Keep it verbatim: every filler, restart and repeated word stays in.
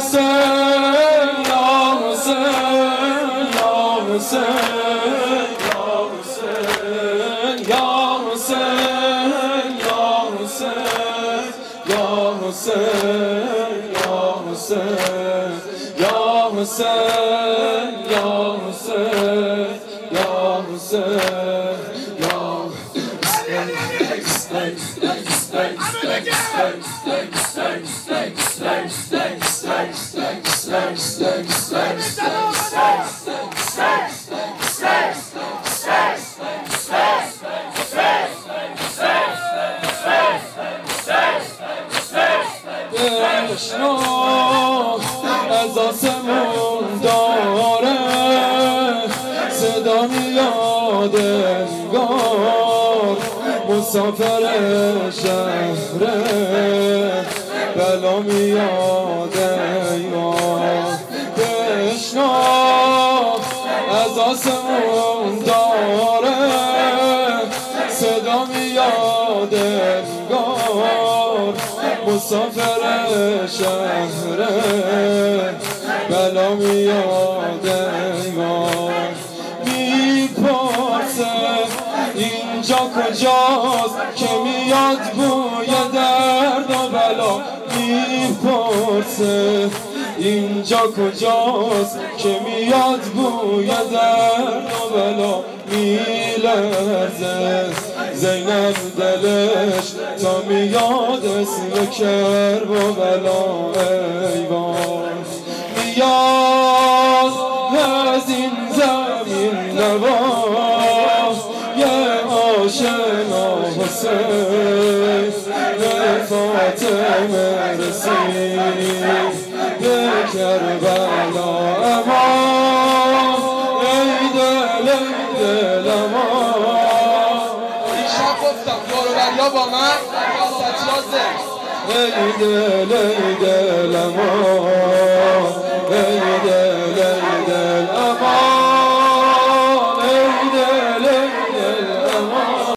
حسین یا حسین یا حسین یا حسین یا حسین یا حسین یا حسین یا حسین یا حسین یا حسین یا بشنو از آسمون داره صدا میاد انگار مسافر شهره بلا میاد انگار بشنو از آسمون داره صدا میاد انگار مسافر شهره بلا میاد انگار میپرسه اینجا کجاست که میاد بوی درد و بلا میپرسه اینجا کجاست که میاد بوی درد و بلا میلرزه زینب دلش تا میاد اسم کرب و بلا ایوان میاد از این زمین نواز یه آشنا حسین به فاطمه رسید به کربلا امان ای دل ای دل امان دیشب گفتم دوروبریا با من ستیازه ای دل ای دل امان ای دل